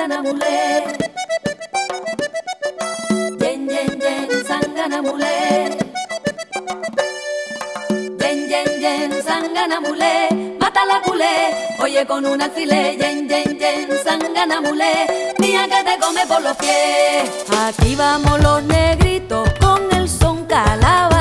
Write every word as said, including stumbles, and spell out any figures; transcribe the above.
sanganamule. Yen, yen, yen, sanganamule. Yen, yen, yen, sanganamule. Mata la culé, oye con un alfiler. Yen, yen, yen, sanganamule. Mía que te come por los pies. Aquí vamos los negritos con el son calaba.